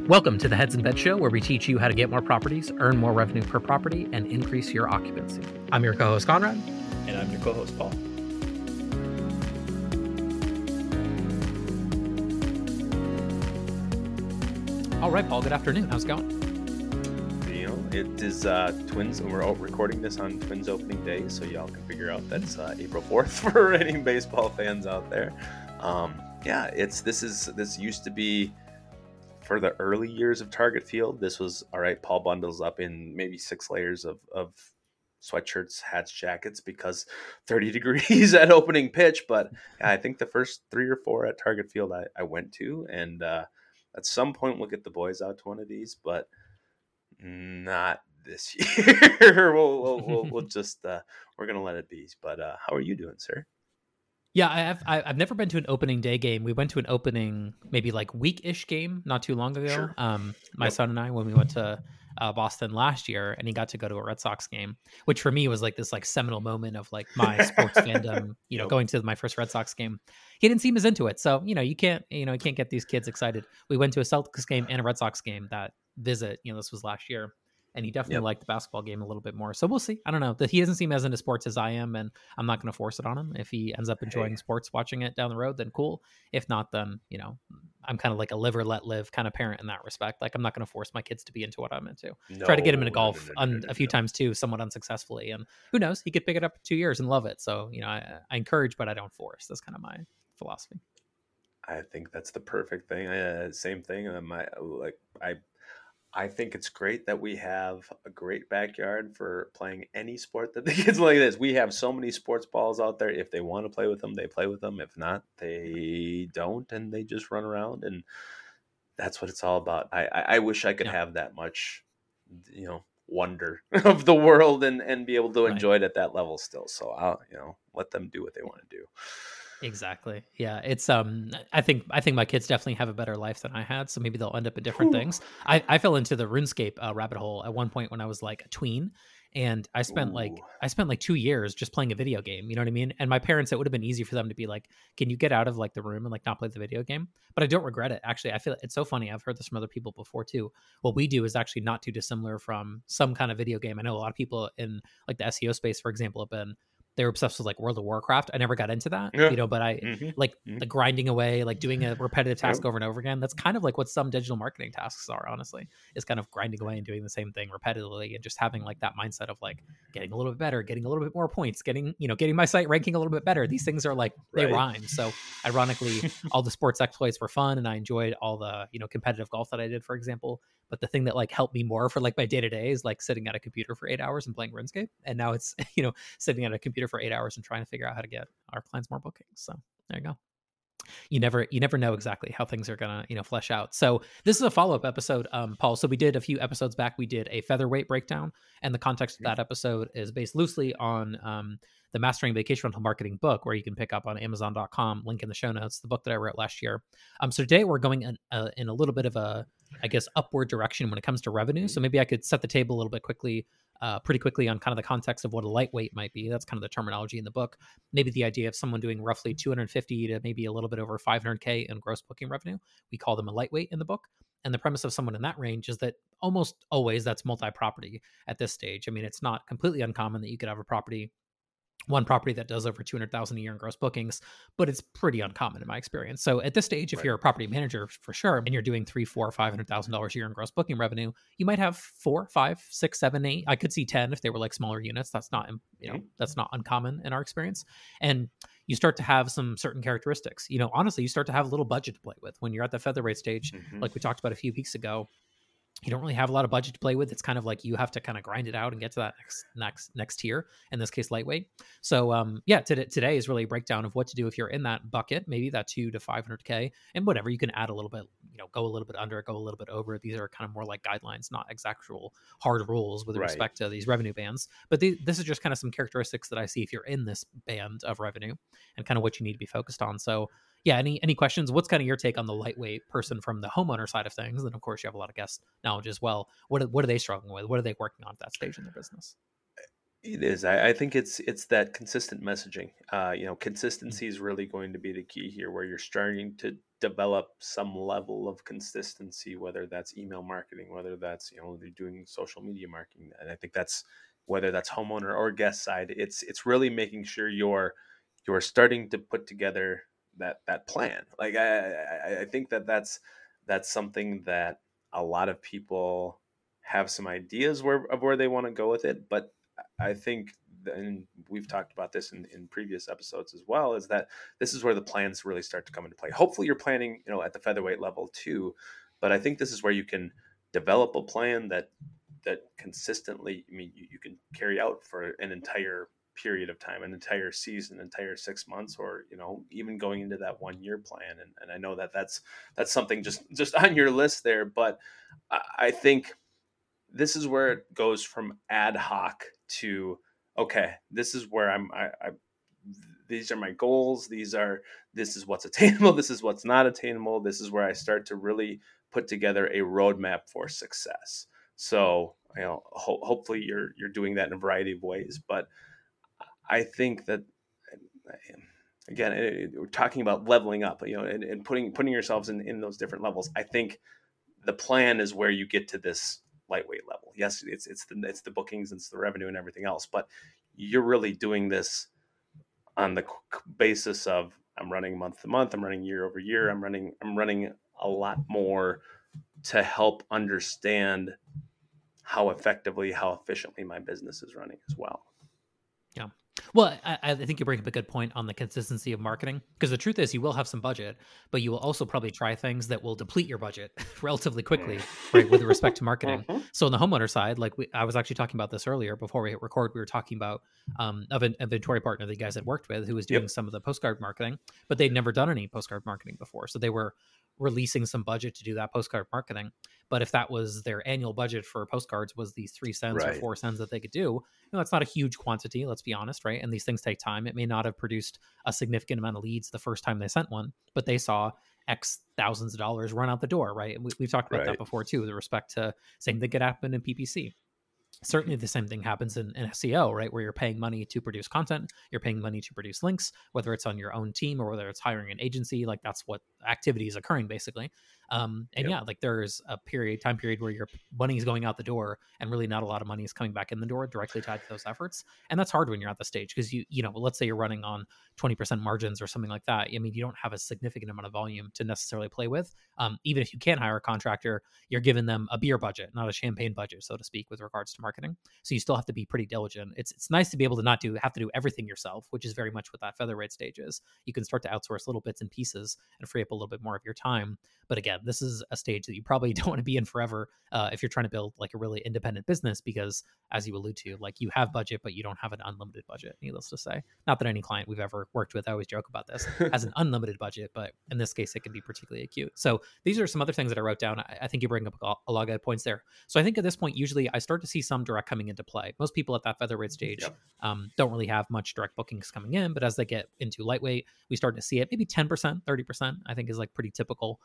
Welcome to the Heads in Bed Show, where we teach you how to get more properties, earn more revenue per property, and increase your occupancy. I'm your co-host, Conrad. And I'm your co-host, Paul. All right, Paul, good afternoon. How's it going? You know, it is Twins, and we're out recording this on Twins opening day, so y'all can figure out that's April 4th for any baseball fans out there. This used to be for the early years of Target Field. This was, all right, Paul bundles up in maybe 6 layers of sweatshirts, hats, jackets, because 30 degrees at opening pitch. But yeah, I think the first 3 or 4 at Target Field I went to, and at some point we'll get the boys out to one of these, but not this year. we'll just we're gonna let it be. But how are you doing, sir? Yeah, I've never been to an opening day game. We went to an opening maybe like week-ish game not too long ago. Sure. My son and I, when we went to Boston last year, and he got to go to a Red Sox game, which for me was like this like seminal moment of like my sports fandom. Going to my first Red Sox game. He didn't seem as into it, so you can't get these kids excited. We went to a Celtics game and a Red Sox game that visit. This was last year. And he definitely liked the basketball game a little bit more. So we'll see. I don't know. He doesn't seem as into sports as I am, and I'm not going to force it on him. If he ends up enjoying sports, watching it down the road, then cool. If not, then, I'm kind of like a live or let live kind of parent in that respect. Like, I'm not going to force my kids to be into what I'm into. Try to get him into golf a few times too, somewhat unsuccessfully. And who knows? He could pick it up in 2 years and love it. So, I encourage, but I don't force. That's kind of my philosophy. I think that's the perfect thing. Same thing. I think it's great that we have a great backyard for playing any sport that the kids like this. We have so many sports balls out there. If they want to play with them, they play with them. If not, they don't, and they just run around. And that's what it's all about. I wish I could have that much, wonder of the world and be able to enjoy it at that level still. So I'll, let them do what they want to do. Exactly. Yeah. It's I think my kids definitely have a better life than I had, so maybe they'll end up in different things. I fell into the RuneScape rabbit hole at one point when I was like a tween, and I spent like 2 years just playing a video game, you know what I mean? And my parents, it would have been easy for them to be like, "Can you get out of like the room and like not play the video game?" But I don't regret it. Actually, I feel it's so funny. I've heard this from other people before too. What we do is actually not too dissimilar from some kind of video game. I know a lot of people in like the SEO space, for example, have been they were obsessed with like World of Warcraft. I never got into that, but I the grinding away, like doing a repetitive task over and over again. That's kind of like what some digital marketing tasks are, honestly, is kind of grinding away and doing the same thing repetitively and just having like that mindset of like getting a little bit better, getting a little bit more points, getting my site ranking a little bit better. These things are like, they rhyme. So ironically, all the sports exploits were fun and I enjoyed all the, competitive golf that I did, for example. But the thing that like helped me more for like my day to day is like sitting at a computer for 8 hours and playing RuneScape. And now it's, sitting at a computer for 8 hours and trying to figure out how to get our clients more bookings. So there you go. You never know exactly how things are gonna flesh out. So this is a follow-up episode, Paul. So we did a few episodes back, we did a featherweight breakdown, and the context of that episode is based loosely on the Mastering Vacation Rental Marketing book, where you can pick up on Amazon.com, link in the show notes, the book that I wrote last year. So today we're going in a little bit of a, I guess, upward direction when it comes to revenue. So maybe I could set the table a little bit pretty quickly on kind of the context of what a lightweight might be. That's kind of the terminology in the book. Maybe the idea of someone doing roughly 250 to maybe a little bit over 500K in gross booking revenue. We call them a lightweight in the book. And the premise of someone in that range is that almost always that's multi-property at this stage. I mean, it's not completely uncommon that you could have one property that does over 200,000 a year in gross bookings, but it's pretty uncommon in my experience. So at this stage, if you're a property manager for sure, and you're doing $300,000, $400,000, $500,000 a year in gross booking revenue, you might have 4, 5, 6, 7, 8. I could see 10 if they were like smaller units. That's not, that's not uncommon in our experience. And you start to have some certain characteristics. Honestly, you start to have a little budget to play with when you're at the featherweight stage, like we talked about a few weeks ago. You don't really have a lot of budget to play with. It's kind of like you have to kind of grind it out and get to that next tier, in this case, lightweight. So today is really a breakdown of what to do if you're in that bucket, maybe that 2 to 500K, and whatever. You can add a little bit, go a little bit under, go a little bit over. These are kind of more like guidelines, not exactual hard rules with respect to these revenue bands. But this is just kind of some characteristics that I see if you're in this band of revenue and kind of what you need to be focused on. So yeah, any questions? What's kind of your take on the lightweight person from the homeowner side of things? And of course, you have a lot of guest knowledge as well. What are they struggling with? What are they working on at that stage in their business? It is. I think it's that consistent messaging. Consistency is really going to be the key here, where you're starting to develop some level of consistency, whether that's email marketing, whether that's they're doing social media marketing, and I think that's whether that's homeowner or guest side. It's really making sure you're starting to put together that plan. Like I think that's something that a lot of people have some ideas where they want to go with it, but I think, and we've talked about this in previous episodes as well, is that this is where the plans really start to come into play. Hopefully, you're planning, at the featherweight level too, but I think this is where you can develop a plan that consistently, I mean, you can carry out for an entire period of time, an entire season, entire 6 months, or even going into that 1 year plan. And I know that's something just on your list there, but I think this is where it goes from ad hoc to, okay, this is where these are my goals. This is what's attainable. This is what's not attainable. This is where I start to really put together a roadmap for success. So, hopefully you're doing that in a variety of ways, but I think that, again, we're talking about leveling up, and putting yourselves in those different levels. I think the plan is where you get to this lightweight level. Yes, it's the bookings, it's the revenue and everything else, but you're really doing this on the basis of, I'm running month to month, I'm running year over year, I'm running a lot more to help understand how effectively, how efficiently my business is running as well. Yeah. Well, I think you bring up a good point on the consistency of marketing, because the truth is you will have some budget, but you will also probably try things that will deplete your budget relatively quickly, right? With respect to marketing. Mm-hmm. So on the homeowner side, like I was actually talking about this earlier before we hit record, we were talking about of an inventory partner that you guys had worked with who was doing Yep. some of the postcard marketing, but they'd never done any postcard marketing before. So they were releasing some budget to do that postcard marketing. But if that was their annual budget for postcards was these 3 cents or Right. 4 cents that they could do, that's not a huge quantity, let's be honest, right? And these things take time. It may not have produced a significant amount of leads the first time they sent one, but they saw X thousands of dollars run out the door, right? And we've talked about that Right. before too, with respect to same thing could happen in PPC. Certainly the same thing happens in SEO, right? Where you're paying money to produce content, you're paying money to produce links, whether it's on your own team or whether it's hiring an agency, like that's what activity is occurring basically. And Yep. yeah, like there's a time period where your money is going out the door and really not a lot of money is coming back in the door directly tied to those efforts. And that's hard when you're at the stage because let's say you're running on 20% margins or something like that. I mean, you don't have a significant amount of volume to necessarily play with. Even if you can hire a contractor, you're giving them a beer budget, not a champagne budget, so to speak, with regards to marketing. So you still have to be pretty diligent. It's nice to be able to not have to do everything yourself, which is very much what that featherweight stage is. You can start to outsource little bits and pieces and free up a little bit more of your time. But again, this is a stage that you probably don't want to be in forever if you're trying to build like a really independent business, because as you allude to, like you have budget, but you don't have an unlimited budget, needless to say. Not that any client we've ever worked with, I always joke about this, has an unlimited budget, but in this case, it can be particularly acute. So these are some other things that I wrote down. I think you bring up a lot of good points there. So I think at this point, usually I start to see some direct coming into play. Most people at that featherweight stage Yep. don't really have much direct bookings coming in, but as they get into lightweight, we start to see it. Maybe 10%, 30%, I think is like pretty typical,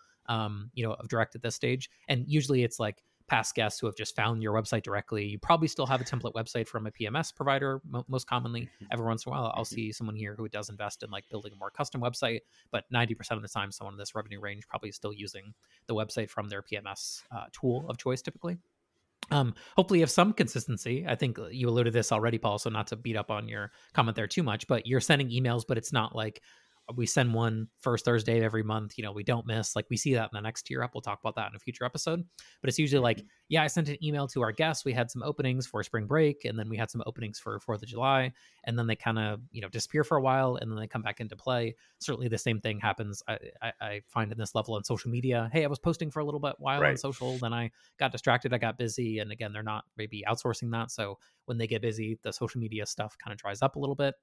of direct at this stage. And usually it's like past guests who have just found your website directly. You probably still have a template website from a PMS provider. Most commonly, every once in a while, I'll see someone here who does invest in like building a more custom website, but 90% of the time, someone in this revenue range probably is still using the website from their PMS tool of choice typically. Hopefully you have some consistency. I think you alluded to this already, Paul, so not to beat up on your comment there too much, but you're sending emails, but it's not like we send one first Thursday of every month, we don't miss. Like we see that in the next tier up. We'll talk about that in a future episode. But it's usually like, yeah, I sent an email to our guests. We had some openings for spring break, and then we had some openings for 4th of July. And then they kind of, disappear for a while, and then they come back into play. Certainly the same thing happens, I find in this level on social media. Hey, I was posting for a little bit while on Right. social, then I got distracted, I got busy. And again, they're not maybe outsourcing that. So when they get busy, the social media stuff kind of dries up a little bit.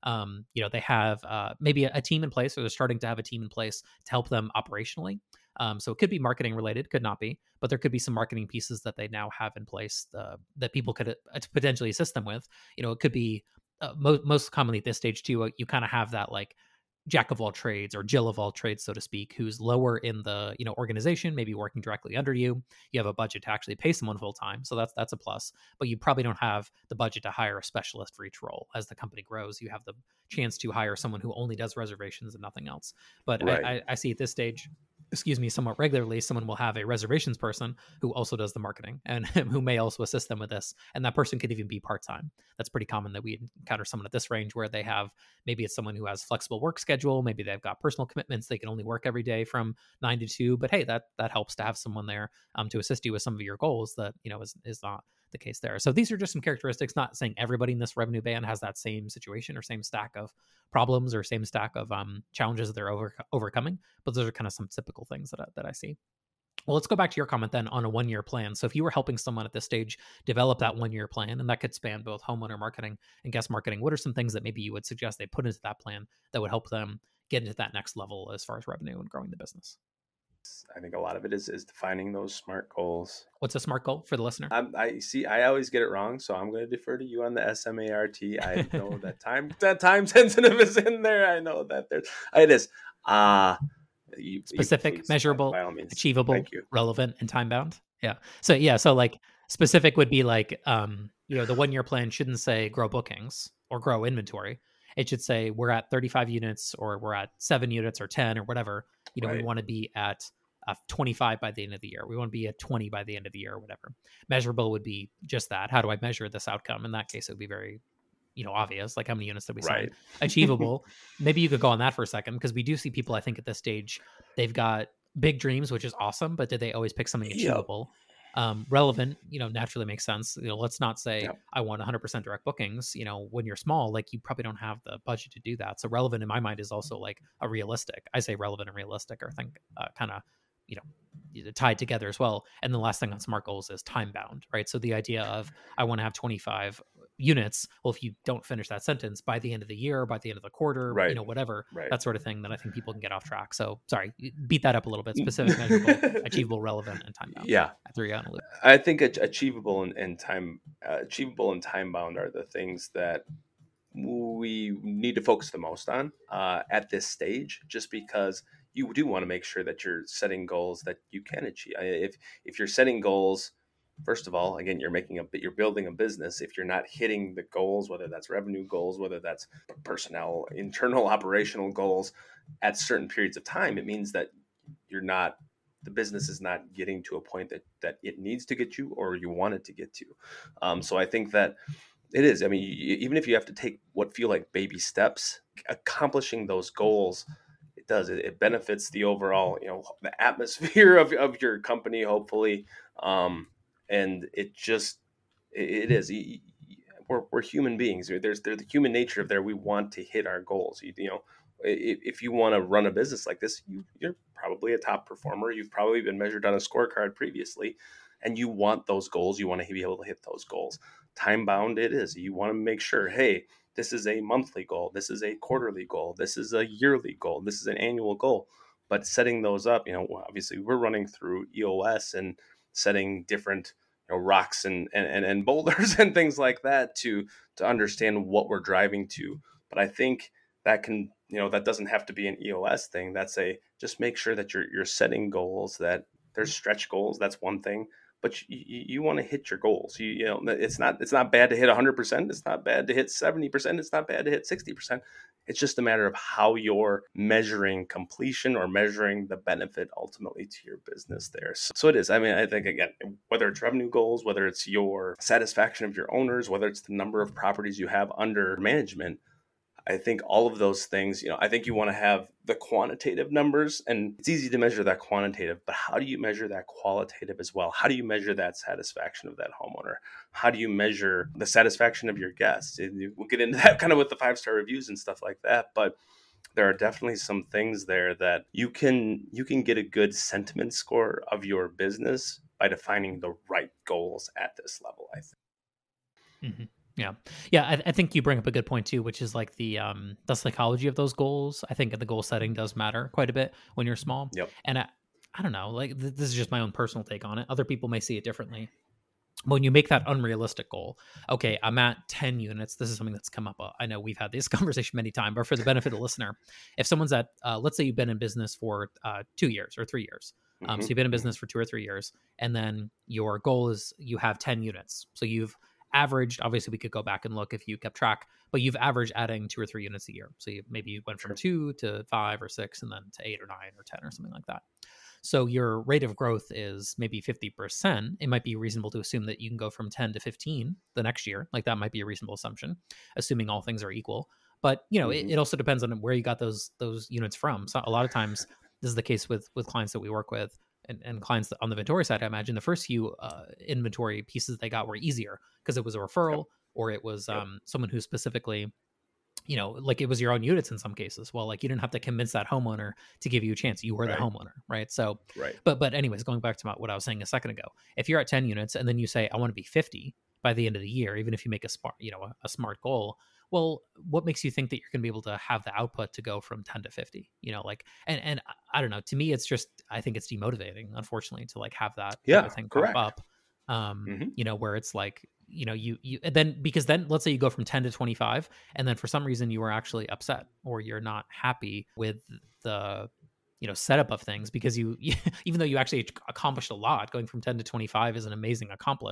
They have maybe a team in place, or they're starting to have a team in place to help them operationally. So it could be marketing related, could not be, but there could be some marketing pieces that they now have in place that people could potentially assist them with. It could be most commonly at this stage too. You kind of have that like jack of all trades or Jill of all trades, so to speak, who's lower in the organization, maybe working directly under you. You have a budget to actually pay someone full time, so that's a plus. But you probably don't have the budget to hire a specialist for each role. As the company grows, you have the chance to hire someone who only does reservations and nothing else. But Right. I see at this stage, excuse me, somewhat regularly, someone will have a reservations person who also does the marketing and who may also assist them with this. And that person could even be part-time. That's pretty common that we encounter someone at this range where they have, maybe it's someone who has flexible work schedule. Maybe they've got personal commitments. They can only work every day from 9 to 2, but hey, that helps to have someone there to assist you with some of your goals that, is not the case there. So these are just some characteristics, not saying everybody in this revenue band has that same situation or same stack of problems or same stack of challenges that they're overcoming, but those are kind of some typical things that I see. Well, let's go back to your comment then on a 1-year plan. So if you were helping someone at this stage develop that 1-year plan, and that could span both homeowner marketing and guest marketing, what are some things that maybe you would suggest they put into that plan that would help them get into that next level as far as revenue and growing the business? I think a lot of it is defining those SMART goals. What's a SMART goal for the listener? I see. I always get it wrong, so I'm going to defer to you on the SMART. I know that time sensitive is in there. I know that it is. Specific, please, measurable, by all means. achievable, Thank you. relevant, and time bound. Yeah. So like specific would be like the 1-year plan shouldn't say grow bookings or grow inventory. It should say we're at 35 units or we're at 7 units or 10 or whatever. Right. We want to be at 25 by the end of the year. We want to be at 20 by the end of the year or whatever. Measurable would be just that. How do I measure this outcome? In that case, it would be very obvious, like how many units that we signed. Right. Achievable. Maybe you could go on that for a second, because we do see people, I think at this stage, they've got big dreams, which is awesome, but did they always pick something achievable? Relevant, naturally makes sense. Let's not say I want 100% direct bookings. When you're small, like you probably don't have the budget to do that. So relevant in my mind is also like a realistic. I say relevant and realistic are think kind of tied together as well. And the last thing on SMART goals is time bound, right? So the idea of I want to have 25 units. Well, if you don't finish that sentence by the end of the year, by the end of the quarter, right. Whatever, right. that sort of thing, then I think people can get off track. So sorry, beat that up a little bit. Specific, measurable, achievable, relevant, and time bound. Yeah. I threw you on a loop. I think achievable and time bound are the things that we need to focus the most on at this stage, just because you do want to make sure that you're setting goals that you can achieve. If you're setting goals, first of all, again, you're building a business. If you're not hitting the goals, whether that's revenue goals, whether that's personnel, internal operational goals at certain periods of time, it means that the business is not getting to a point that it needs to get you or you want it to get to. So I think that it is. I mean, even if you have to take what feel like baby steps, accomplishing those goals, it benefits the overall, the atmosphere of your company, hopefully. And it is. We're human beings. There's the human nature of there. We want to hit our goals. If you want to run a business like this, you're probably a top performer. You've probably been measured on a scorecard previously, and you want those goals. You want to be able to hit those goals. Time bound it is. You want to make sure, hey, this is a monthly goal. This is a quarterly goal. This is a yearly goal. This is an annual goal. But setting those up, obviously we're running through EOS and setting different rocks and boulders and things like that to understand what we're driving to. But I think that can, that doesn't have to be an EOS thing. That's just make sure that you're setting goals, that there's stretch goals. That's one thing. But you want to hit your goals. It's not bad to hit 100%. It's not bad to hit 70%. It's not bad to hit 60%. It's just a matter of how you're measuring completion or measuring the benefit ultimately to your business there. So it is. I mean, I think, again, whether it's revenue goals, whether it's your satisfaction of your owners, whether it's the number of properties you have under management, I think all of those things, I think you want to have the quantitative numbers, and it's easy to measure that quantitative, but how do you measure that qualitative as well? How do you measure that satisfaction of that homeowner? How do you measure the satisfaction of your guests? We'll get into that kind of with the 5-star reviews and stuff like that, but there are definitely some things there that you can get a good sentiment score of your business by defining the right goals at this level, I think. Mm-hmm. Yeah. I think you bring up a good point too, which is like the psychology of those goals. I think the goal setting does matter quite a bit when you're small. Yep. And I don't know, like this is just my own personal take on it. Other people may see it differently. when you make that unrealistic goal, okay, I'm at 10 units. This is something that's come up. I know we've had this conversation many times, but for the benefit of the listener, if someone's at, let's say you've been in business for 2 years or 3 years. So Hmm. you've been in Hmm. business for 2 or 3 years, and then your goal is you have 10 units. So you've averaged, obviously we could go back and look if you kept track, but you've averaged adding 2 or 3 units a year. So maybe you went from Sure. 2 to 5 or 6 and then to 8 or 9 or 10 or something like that. So your rate of growth is maybe 50%. It might be reasonable to assume that you can go from 10 to 15 the next year. Like that might be a reasonable assumption, assuming all things are equal. But Hmm. it also depends on where you got those units from. So a lot of times this is the case with clients that we work with, and clients that on the Vintory side. I imagine the first few inventory pieces they got were easier because it was a Yep. referral, or it was Yep. someone who specifically, like it was your own units in some cases. Well, like you didn't have to convince that homeowner to give you a chance. You were the Right. homeowner, right? So, Right. but anyways, going back to what I was saying a second ago, if you're at 10 units and then you say I want to be 50 by the end of the year, even if you make a smart, a smart goal, well, what makes you think that you're going to be able to have the output to go from 10 to 50? Like, and I don't know. To me, it's just I think it's demotivating, unfortunately, to like have that type Yeah. of thing pop Correct. up. Hmm. Where it's like, you and then, because then let's say you go from 10 to 25, and then for some reason you are actually upset or you're not happy with the setup of things, because you even though you actually accomplished a lot, going from 10 to 25 is an amazing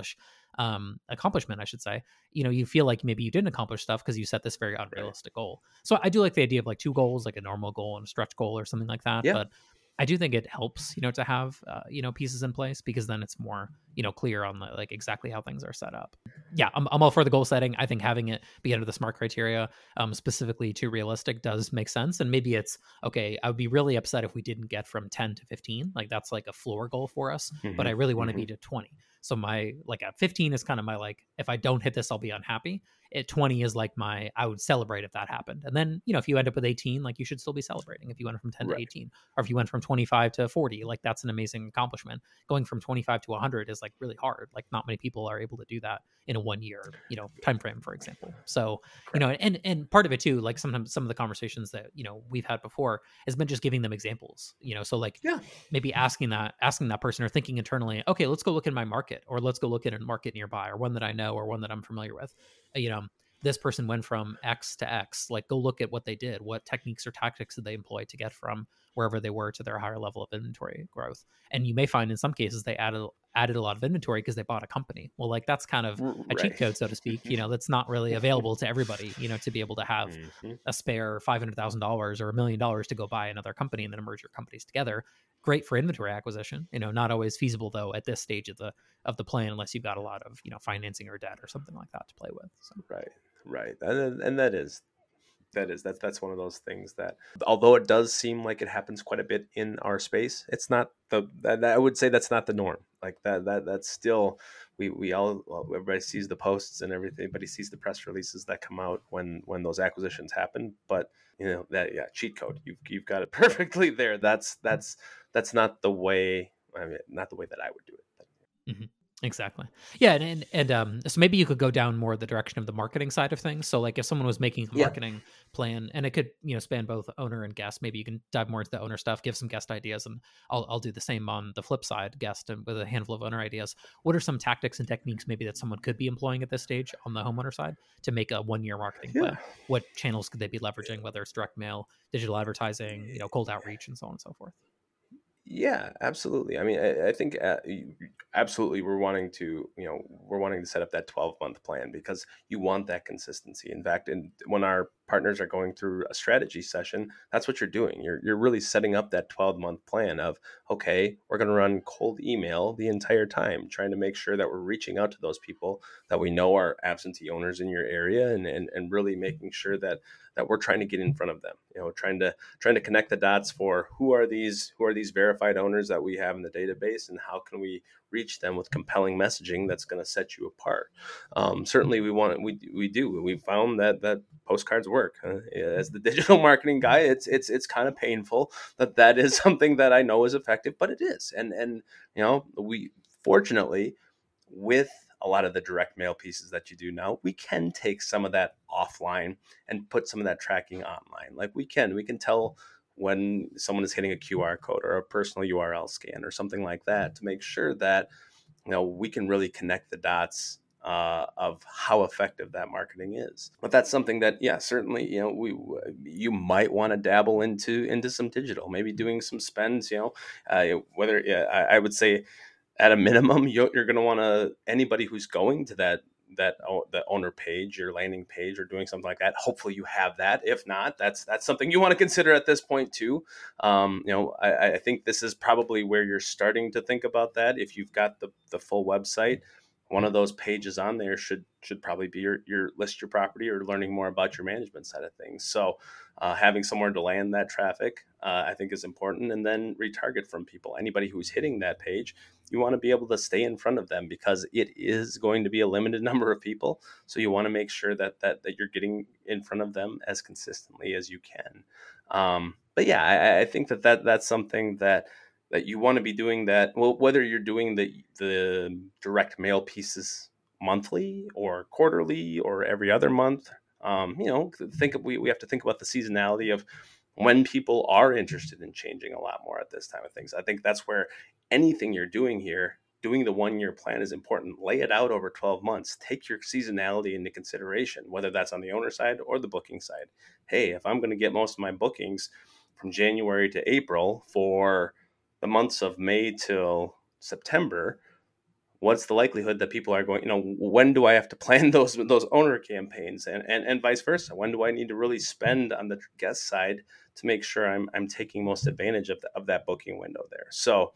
accomplishment, I should say. You feel like maybe you didn't accomplish stuff because you set this very Right. unrealistic goal. So I do like the idea of like two goals, like a normal goal and a stretch goal or something like that. Yeah. But I do think it helps, to have pieces in place, because then it's more clear on like exactly how things are set up. Yeah, I'm all for the goal setting. I think having it be under the SMART criteria, specifically to realistic, does make sense. And maybe it's okay. I would be really upset if we didn't get from 10 to 15. Like that's like a floor goal for us, but Hmm. I really want to Hmm. be to 20. So my like at 15 is kind of my like, if I don't hit this, I'll be unhappy. At 20 is like I would celebrate if that happened. And then, if you end up with 18, like you should still be celebrating if you went from 10 to Right. 18, or if you went from 25 to 40, like that's an amazing accomplishment. Going from 25 to 100 is like really hard. Like not many people are able to do that in a 1 year, time frame, for example. So, Correct. and part of it too, like sometimes some of the conversations that, we've had before has been just giving them examples, so like Yeah. maybe asking that person or thinking internally, okay, let's go look in my market, or let's go look at a market nearby, or one that I know, or one that I'm familiar with. Uh, you know, this person went from X to X. Like, go look at what they did. What techniques or tactics did they employ to get from wherever they were to their higher level of inventory growth? And you may find in some cases they added a lot of inventory because they bought a company. Well, like that's kind of a cheat Right. code, so to speak. That's not really available to everybody. To be able to have Hmm. a spare $500,000 or $1 million to go buy another company and then merge your companies together. Great for inventory acquisition. Not always feasible though at this stage of the plan, unless you've got a lot of financing or debt or something like that to play with. So. Right. Right. And that's one of those things that, although it does seem like it happens quite a bit in our space, it's not I would say that's not the norm. Like that's still, we all, well, everybody sees the posts and everything, everybody sees the press releases that come out when those acquisitions happen. But that, yeah, cheat code, you've got it perfectly there. That's not the way, I mean, not the way that I would do it. But, Mhm. Exactly. Yeah, so maybe you could go down more the direction of the marketing side of things. So like if someone was making a yeah. marketing plan, and it could, span both owner and guest, maybe you can dive more into the owner stuff, give some guest ideas, and I'll do the same on the flip side, guest and with a handful of owner ideas. What are some tactics and techniques maybe that someone could be employing at this stage on the homeowner side to make a 1 year marketing Yeah. plan? What channels could they be leveraging, whether it's direct mail, digital advertising, cold outreach, and so on and so forth? Yeah, absolutely. I mean, I think absolutely we're wanting to set up that 12-month plan because you want that consistency. In fact, and when our partners are going through a strategy session, that's what you're doing. You're really setting up that 12-month plan of, okay, we're going to run cold email the entire time, trying to make sure that we're reaching out to those people that we know are absentee owners in your area, and really making sure that we're trying to get in front of them. Trying to connect the dots for who are these verified owners that we have in the database, and how can we reach them with compelling messaging that's going to set you apart. Certainly we found that postcards work. As the digital marketing guy, it's kind of painful that is something that I know is effective, but it is. And we, fortunately, with a lot of the direct mail pieces that you do now, we can take some of that offline and put some of that tracking online. Like we can tell when someone is hitting a QR code or a personal URL scan or something like that, to make sure that we can really connect the dots of how effective that marketing is. But that's something that, yeah, certainly, you might want to dabble into some digital, maybe doing some spends, whether, yeah, I would say at a minimum, you're going to want to, anybody who's going to the owner page, your landing page, or doing something like that. Hopefully, you have that. If not, that's something you want to consider at this point too. I think this is probably where you're starting to think about that. If you've got the full website, one of those pages on there should probably be your list your property or learning more about your management side of things. So having somewhere to land that traffic, I think, is important, and then retarget from people. Anybody who's hitting that page, you want to be able to stay in front of them because it is going to be a limited number of people. So you want to make sure that you're getting in front of them as consistently as you can. But yeah, I think that's something that you want to be doing. That, well, whether you're doing the direct mail pieces monthly or quarterly or every other month, we have to think about the seasonality of when people are interested in changing a lot more at this time of things. I think that's where anything you're doing here, doing the 1 year plan is important. Lay it out over 12 months. Take your seasonality into consideration, whether that's on the owner side or the booking side. Hey, if I'm going to get most of my bookings from January to April for the months of May till September, what's the likelihood that people are going, when do I have to plan those owner campaigns, and vice versa? When do I need to really spend on the guest side to make sure I'm taking most advantage of that booking window there? So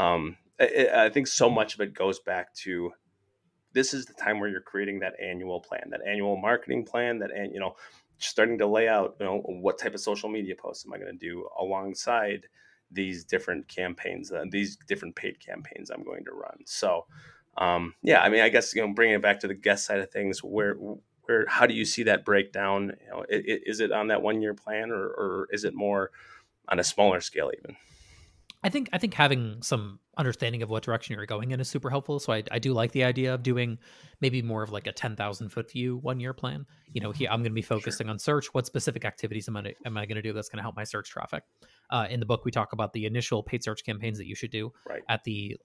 I think so much of it goes back to, this is the time where you're creating that annual plan, that annual marketing plan, starting to lay out, what type of social media posts am I going to do alongside these different campaigns, these different paid campaigns I'm going to run. So, yeah, I mean, I guess, bringing it back to the guest side of things, how do you see that breakdown? Is it on that 1 year plan, or is it more on a smaller scale even? I think having some understanding of what direction you're going in is super helpful. So I do like the idea of doing maybe more of like a 10,000 foot view 1 year plan. Here I'm going to be Sure. focusing on search. What specific activities am I going to do that's going to help my search traffic? In the book, we talk about the initial paid search campaigns that you should do. Right. At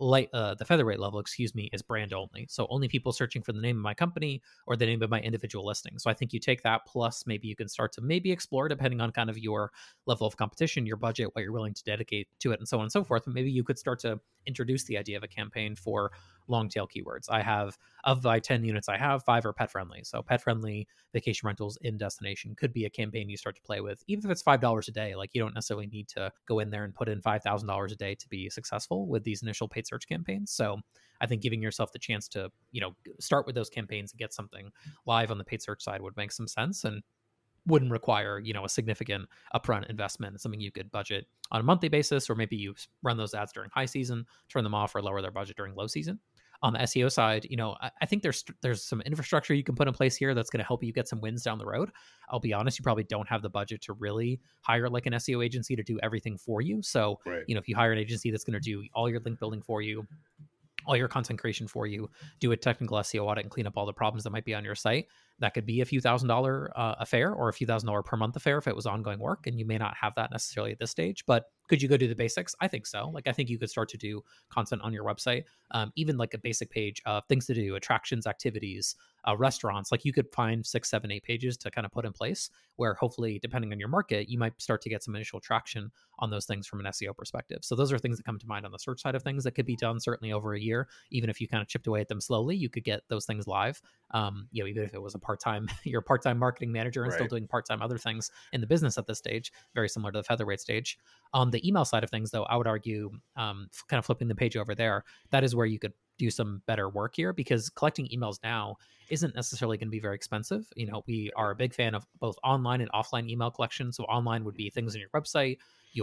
the featherweight level, excuse me, is brand only. So only people searching for the name of my company or the name of my individual listing. So I think you take that, plus maybe you can start to maybe explore, depending on kind of your level of competition, your budget, what you're willing to dedicate to it, and so on and so forth. But maybe you could start to introduce the idea of a campaign for long tail keywords. I have, of my 10 units I have, 5 are pet friendly. So pet friendly vacation rentals in destination could be a campaign you start to play with, even if it's $5 a day. Like, you don't necessarily need to go in there and put in $5,000 a day to be successful with these initial paid search campaigns. So I think giving yourself the chance to, start with those campaigns and get something live on the paid search side would make some sense, and wouldn't require, a significant upfront investment. It's something you could budget on a monthly basis, or maybe you run those ads during high season, turn them off, or lower their budget during low season. On the SEO side, I think there's some infrastructure you can put in place here that's going to help you get some wins down the road. I'll be honest, you probably don't have the budget to really hire like an SEO agency to do everything for you. So, Right. if you hire an agency that's going to do all your link building for you, all your content creation for you, do a technical SEO audit, and clean up all the problems that might be on your site, that could be a few $1,000 affair, or a few $1,000 per month affair if it was ongoing work. And you may not have that necessarily at this stage, but could you go do the basics? I think so. Like, I think you could start to do content on your website, even like a basic page of things to do, attractions, activities, restaurants. Like, you could find 6, 7, 8 pages to kind of put in place, where hopefully, depending on your market, you might start to get some initial traction on those things from an SEO perspective. So those are things that come to mind on the search side of things that could be done certainly over a year. Even if you kind of chipped away at them slowly, you could get those things live. Even if it was a part-time, you're a part-time marketing manager and still Right. doing part-time other things in the business at this stage, very similar to the featherweight stage. On the email side of things, though, I would argue, kind of flipping the page over there, that is where you could do some better work here, because collecting emails now isn't necessarily going to be very expensive. We are a big fan of both online and offline email collection. So online would be things on your website,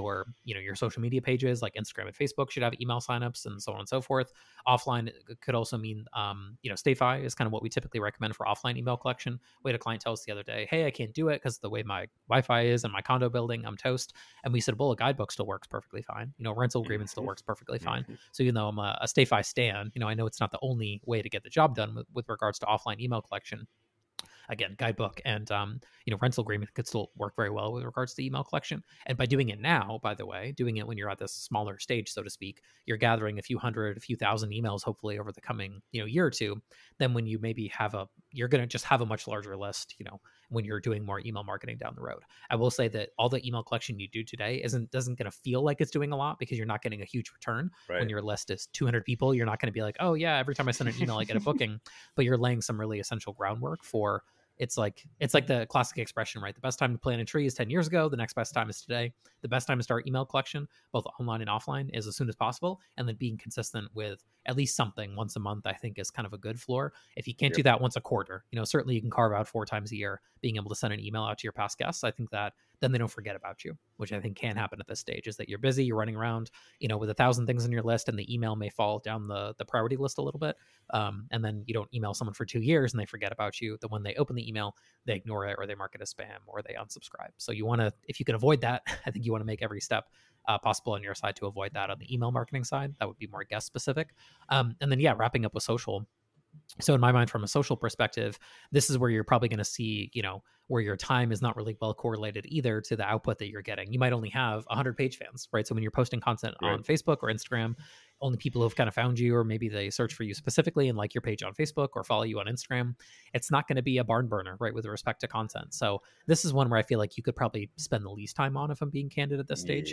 your social media pages like Instagram and Facebook should have email signups, and so on and so forth. Offline could also mean, StayFi is kind of what we typically recommend for offline email collection. We had a client tell us the other day, hey, I can't do it because the way my Wi-Fi is in my condo building, I'm toast. And we said, well, a guidebook still works perfectly fine. Rental agreement still Mhm. works perfectly fine. Mhm. So even though I'm a StayFi stan, I know it's not the only way to get the job done with regards to offline email collection. again, guidebook and rental agreement could still work very well with regards to email collection. And by doing it now, by the way, doing it when you're at this smaller stage, so to speak, you're gathering a few hundred, a few thousand emails, hopefully over the coming year or two. Then when you maybe you're going to just have a much larger list, when you're doing more email marketing down the road. I will say that all the email collection you do today doesn't going to feel like it's doing a lot because you're not getting a huge return. Right. When your list is 200 people, you're not going to be like, oh yeah, every time I send an email, I get a booking. But you're laying some really essential groundwork for. It's like the classic expression, right? The best time to plant a tree is 10 years ago. The next best time is today. The best time to start email collection, both online and offline, is as soon as possible. And then being consistent with at least something once a month, I think, is kind of a good floor. If you can't do that once a quarter, certainly you can carve out 4 times a year, being able to send an email out to your past guests. I think that then they don't forget about you, which I think can happen at this stage, is that you're busy, you're running around, with 1,000 things on your list, and the email may fall down the priority list a little bit. And then you don't email someone for 2 years and they forget about you. Then when they open the email, they ignore it, or they mark it as spam, or they unsubscribe. So you want to, if you can avoid that, I think you want to make every step possible on your side to avoid that. On the email marketing side, that would be more guest specific. And then, wrapping up with social. So in my mind, from a social perspective, this is where you're probably going to see, where your time is not really well correlated either to the output that you're getting. You might only have 100 page fans, right? So when you're posting content on Facebook or Instagram, only people who have kind of found you, or maybe they search for you specifically and like your page on Facebook or follow you on Instagram, it's not going to be a barn burner, right, with respect to content. So this is one where I feel like you could probably spend the least time on, if I'm being candid at this stage.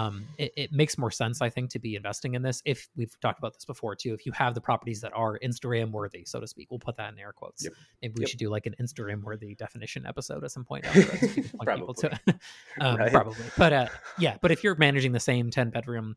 It makes more sense, I think, to be investing in this. If we've talked about this before too, if you have the properties that are Instagram worthy, so to speak, we'll put that in air quotes. Maybe we should do like an Instagram worthy definition episode at some point. Probably. Probably. But if you're managing the same 10 one-bedroom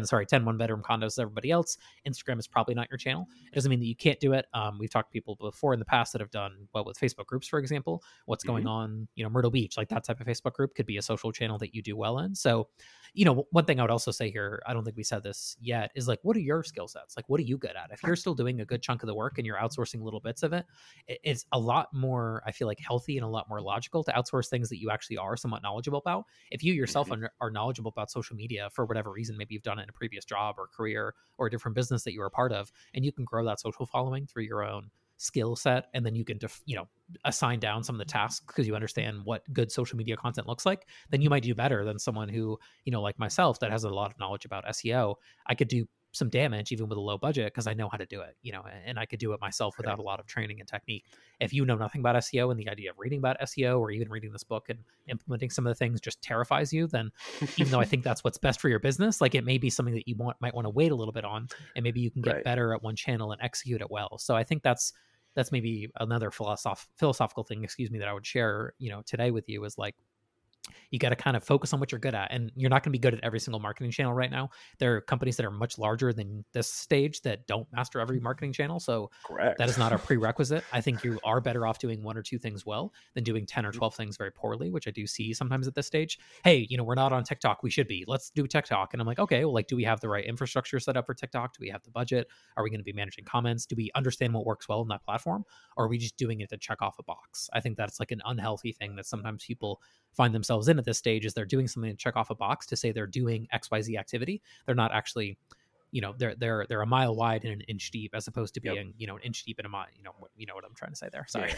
condos as everybody else, Instagram is probably not your channel. It doesn't mean that you can't do it. We've talked to people before in the past that have done well with Facebook groups, for example. What's going on, Myrtle Beach, like that type of Facebook group could be a social channel that you do well in. So, one thing I would also say here, I don't think we said this yet, is like, what are your skill sets? Like, what are you good at? If you're still doing a good chunk of the work and you're outsourcing little bits of it, it's a lot more, I feel like, healthy and a lot more logical to outsource things that you actually are somewhat knowledgeable about. If you yourself are knowledgeable about social media for whatever reason, maybe you've done it in a previous job or career or a different business that you were a part of, and you can grow that social following through your own skill set, and then you can assign down some of the tasks because you understand what good social media content looks like, then you might do better than someone who, like myself, that has a lot of knowledge about SEO. I could do some damage even with a low budget because I know how to do it, and I could do it myself without a lot of training and technique. If you know nothing about SEO and the idea of reading about SEO or even reading this book and implementing some of the things just terrifies you, then even though I think that's what's best for your business, like it may be something that you might want to wait a little bit on, and maybe you can get better at one channel and execute it well. So I think that's maybe another philosophical thing, that I would share, today with you, is like, you got to kind of focus on what you're good at, and you're not going to be good at every single marketing channel right now. There are companies that are much larger than this stage that don't master every marketing channel. So that is not a prerequisite. I think you are better off doing 1 or 2 things well than doing 10 or 12 things very poorly, which I do see sometimes at this stage. Hey, we're not on TikTok. We should be. Let's do TikTok. And I'm like, okay, well, like, do we have the right infrastructure set up for TikTok? Do we have the budget? Are we going to be managing comments? Do we understand what works well in that platform? Or are we just doing it to check off a box? I think that's like an unhealthy thing that sometimes people find themselves in at this stage, is they're doing something to check off a box to say they're doing XYZ activity. They're not actually, they're a mile wide and an inch deep, as opposed to being, an inch deep and a mile, what I'm trying to say there. Sorry.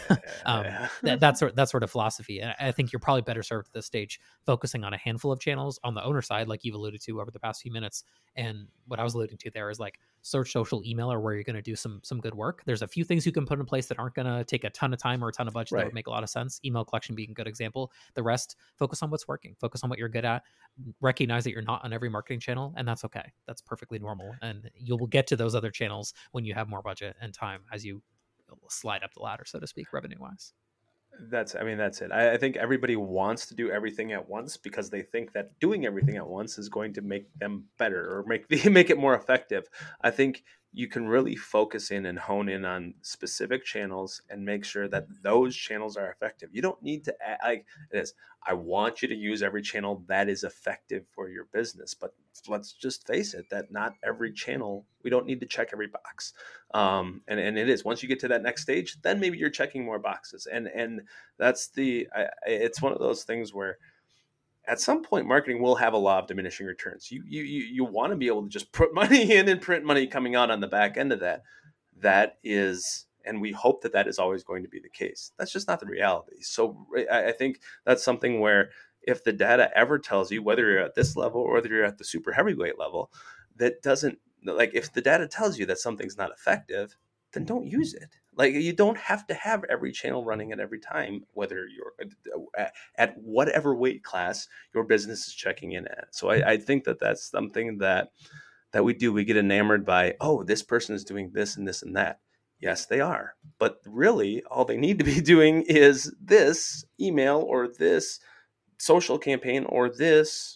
That sort of philosophy. And I think you're probably better served at this stage focusing on a handful of channels on the owner side, like you've alluded to over the past few minutes. And what I was alluding to there is like, search, social, email are where you're going to do some good work. There's a few things you can put in place that aren't going to take a ton of time or a ton of budget that would make a lot of sense. Email collection being a good example. The rest, focus on what's working. Focus on what you're good at. Recognize that you're not on every marketing channel, and that's okay. That's perfectly normal. And you will get to those other channels when you have more budget and time as you slide up the ladder, so to speak, revenue-wise. That's it. I think everybody wants to do everything at once because they think that doing everything at once is going to make them better or make it more effective. I think you can really focus in and hone in on specific channels and make sure that those channels are effective. You don't need to add, like it is. I want you to use every channel that is effective for your business, but let's just face it, that not every channel, we don't need to check every box. And it is, once you get to that next stage, then maybe you're checking more boxes. And that's it's one of those things where at some point marketing will have a law of diminishing returns. You want to be able to just put money in and print money coming out on the back end of that. That is and we hope that that is always going to be the case. That's just not the reality. So I think that's something where if the data ever tells you, whether you're at this level or whether you're at the super heavyweight level, that doesn't, like, if the data tells you that something's not effective, then don't use it. Like, you don't have to have every channel running at every time, whether you're at whatever weight class your business is checking in at. So I think that that's something that we do. We get enamored by, oh, this person is doing this and this and that. Yes, they are. But really, all they need to be doing is this email or this social campaign or this,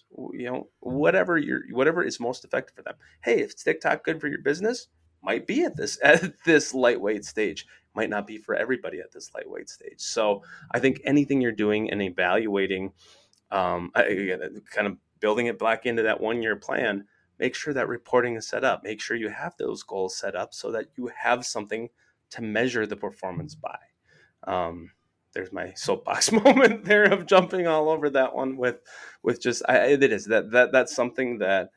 whatever is most effective for them. Hey, if TikTok good for your business, might be at this lightweight stage, might not be for everybody at this lightweight stage. So I think anything you're doing and evaluating, again, kind of building it back into that 1 year plan, make sure that reporting is set up, make sure you have those goals set up so that you have something to measure the performance by. There's my soapbox moment there of jumping all over that one with just it is that's something that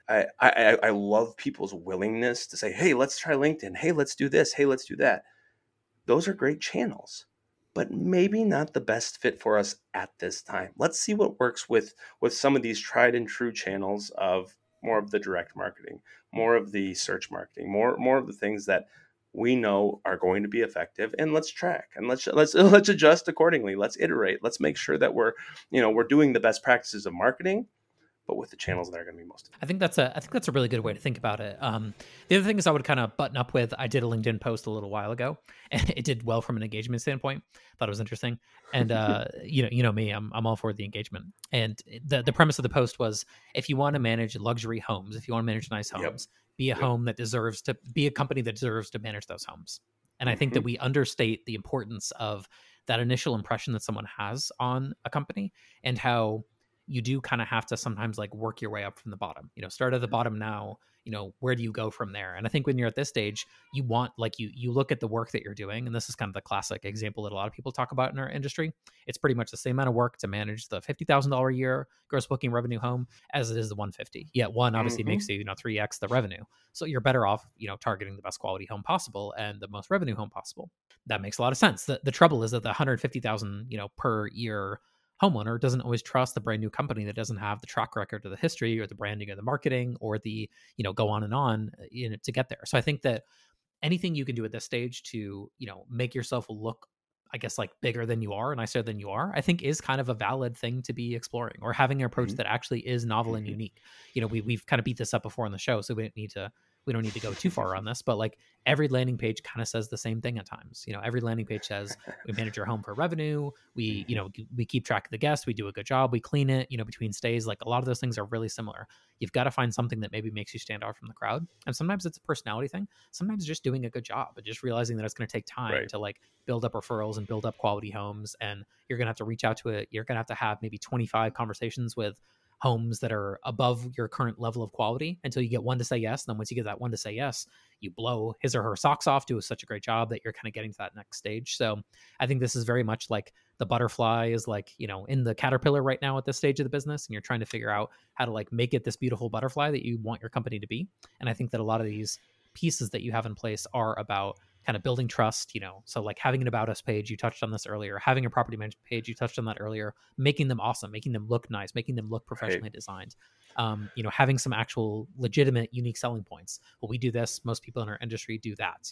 I love, people's willingness to say, hey, let's try LinkedIn, hey, let's do this, hey, let's do that. Those are great channels, but maybe not the best fit for us at this time. Let's see what works with some of these tried and true channels of more of the direct marketing, more of the search marketing, more of the things that we know are going to be effective, and let's track and let's adjust accordingly. Let's iterate. Let's make sure that we're doing the best practices of marketing, but with the channels that are going to be most effective. I think that's a really good way to think about it. The other thing is I would kind of button up with, I did a LinkedIn post a little while ago, and it did well from an engagement standpoint. Thought it was interesting, and you know me, I'm all for the engagement. And the premise of the post was, if you want to manage luxury homes, if you want to manage nice homes, be a home that deserves to be a company that deserves to manage those homes. And I think that we understate the importance of that initial impression that someone has on a company, and how you do kind of have to sometimes like work your way up from the bottom, start at the bottom now, where do you go from there? And I think when you're at this stage, you want, like, you look at the work that you're doing. And this is kind of the classic example that a lot of people talk about in our industry. It's pretty much the same amount of work to manage the $50,000 a year gross booking revenue home as it is the 150. Yet one obviously makes you, 3x the revenue. So you're better off, targeting the best quality home possible and the most revenue home possible. That makes a lot of sense. The trouble is that the 150,000, per year homeowner doesn't always trust the brand new company that doesn't have the track record or the history or the branding or the marketing or the, go on and on, to get there. So I think that anything you can do at this stage to, make yourself look, I guess, like bigger than you are, nicer than you are, I think is kind of a valid thing to be exploring, or having an approach that actually is novel and unique. We've kind of beat this up before on the show, so we don't need to go too far on this, but like every landing page kind of says the same thing at times. Every landing page says, we manage your home for revenue. We, we keep track of the guests. We do a good job. We clean it, between stays. Like, a lot of those things are really similar. You've got to find something that maybe makes you stand out from the crowd. And sometimes it's a personality thing. Sometimes just doing a good job and just realizing that it's going to take time to like build up referrals and build up quality homes. And you're going to have to reach out to it. You're going to have maybe 25 conversations with homes that are above your current level of quality until you get one to say yes. And then once you get that one to say yes, you blow his or her socks off, do such a great job that you're kind of getting to that next stage. So I think this is very much like the butterfly is like, in the caterpillar right now at this stage of the business. And you're trying to figure out how to like make it this beautiful butterfly that you want your company to be. And I think that a lot of these pieces that you have in place are about kind of building trust, so like having an about us page, you touched on this earlier, having a property management page, you touched on that earlier, making them awesome, making them look nice, making them look professionally designed, having some actual legitimate unique selling points. Well, we do this, most people in our industry do that,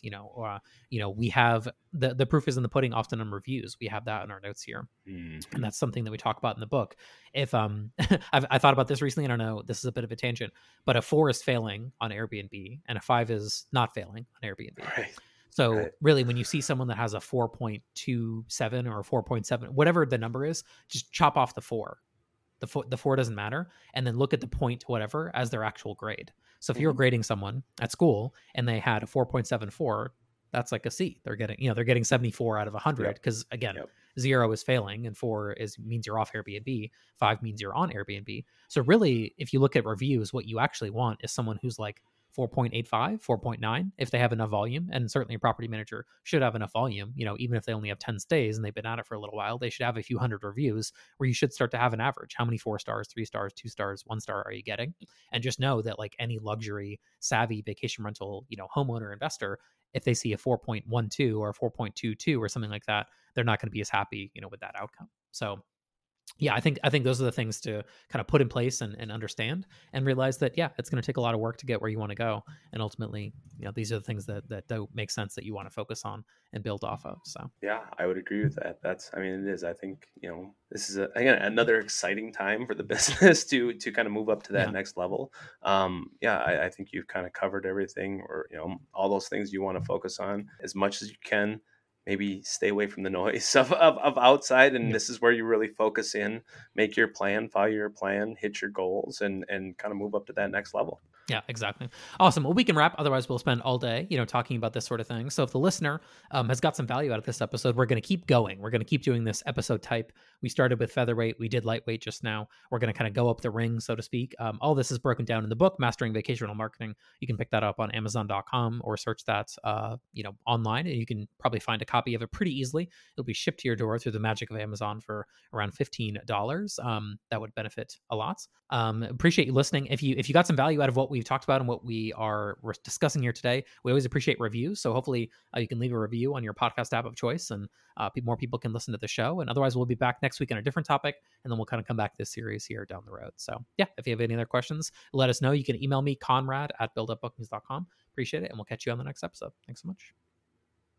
we have the proof is in the pudding often on reviews. We have that in our notes here. And that's something that we talk about in the book. If I thought about this recently, I don't know, this is a bit of a tangent, but a 4 is failing on Airbnb and a 5 is not failing on Airbnb. So really, when you see someone that has a 4.27 or a 4.7, whatever the number is, just chop off the 4. The 4 doesn't matter. And then look at the point, whatever, as their actual grade. So if you're grading someone at school and they had a 4.74, that's like a C. They're getting 74 out of 100 because again, 0 is failing and 4 means you're off Airbnb. 5 means you're on Airbnb. So really, if you look at reviews, what you actually want is someone who's like 4.85, 4.9 if they have enough volume. And certainly a property manager should have enough volume. Even if they only have 10 stays and they've been at it for a little while, they should have a few hundred reviews where you should start to have an average. How many 4 stars, 3 stars, 2 stars, 1 star are you getting? And just know that like any luxury savvy vacation rental, homeowner investor, if they see a 4.12 or a 4.22 or something like that, they're not going to be as happy, with that outcome. So yeah, I think those are the things to kind of put in place and understand and realize that, yeah, it's going to take a lot of work to get where you want to go. And ultimately, these are the things that don't make sense that you want to focus on and build off of. So Yeah, I would agree with that. It is. I think, this is again, another exciting time for the business to kind of move up to that yeah, next level. Yeah, I think you've kind of covered everything, or, all those things you want to focus on as much as you can. Maybe stay away from the noise of outside. And yeah. this is where you really focus in, make your plan, follow your plan, hit your goals, and kind of move up to that next level. Yeah, exactly. Awesome. Well, we can wrap. Otherwise, we'll spend all day, talking about this sort of thing. So if the listener has got some value out of this episode, we're going to keep going. We're going to keep doing this episode type. We started with featherweight. We did lightweight just now. We're going to kind of go up the ring, so to speak. All this is broken down in the book, Mastering Vacation Rental Marketing. You can pick that up on Amazon.com or search that, online, and you can probably find a copy of it pretty easily. It'll be shipped to your door through the magic of Amazon for around $15. That would benefit a lot. Appreciate you listening. If you got some value out of what we've talked about and what we're discussing here today, we always appreciate reviews. So hopefully you can leave a review on your podcast app of choice, and more people can listen to the show. And otherwise, we'll be back next week on a different topic, and then we'll kind of come back to this series here down the road. So yeah, if you have any other questions, let us know. You can email me, Conrad@buildupbookings.com. Appreciate it, and we'll catch you on the next episode. Thanks so much.